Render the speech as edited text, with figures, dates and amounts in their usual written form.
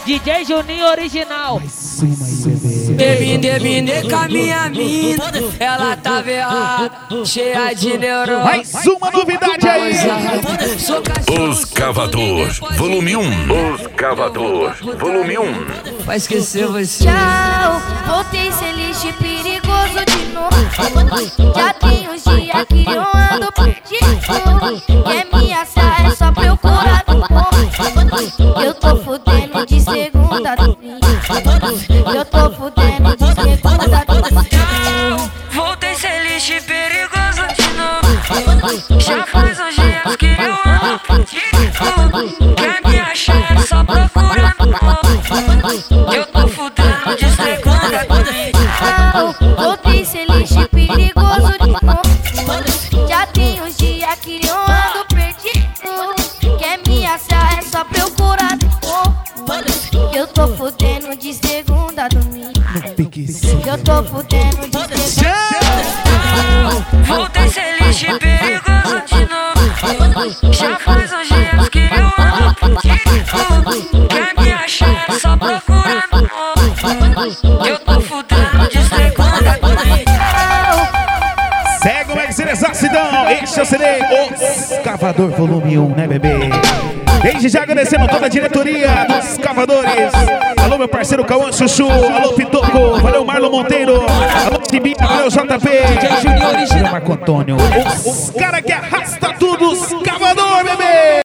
DJ Juninho original. Depende com a minha mina, ela tá veada, cheia de neurônio. Mais uma novidade aí. Os Cavadores, volume 1. Os Cavadores, volume 1. Vai esquecer você. Tchau, voltei sem lixo perigoso de novo. Já tem uns dias que eu ando perdido. Quer me assar é só procurar no morro. Eu tô fudendo de segunda a domingo. Eu tô fudendo de segunda a domingo. Voltei sem lixo perigoso de novo. Já faz uns dias que eu ando perdido. Quer me achar é só procurar no morro. Eu tô fudendo de segunda a domingo. Voltei sem lixo perigoso de novo. Já tem uns dias que eu ando perdido. Quer me achar é só procurar no morro. Eu tô fudendo de segunda a domingo. Eu tô fudendo de segunda. Voltei sem lixo perigoso de novo. Já faz uns dias que eu ando perdido. Quer me achar é só procurar no morro. Eu tô fudendo de segunda a domingo. Segue o Exerexacidão. Este é o CD Os Cavador volume 1, né, bebê? Desde já agradecendo toda a diretoria dos Cavadores. Alô, meu parceiro Cauã Chuchu. Alô, Pitoco. Valeu, Marlon Monteiro. Alô, Tibinha. Valeu, JP. DJ Juninho original. Marco Antônio. Os cara que arrasta tudo. Os Cavador, bebê.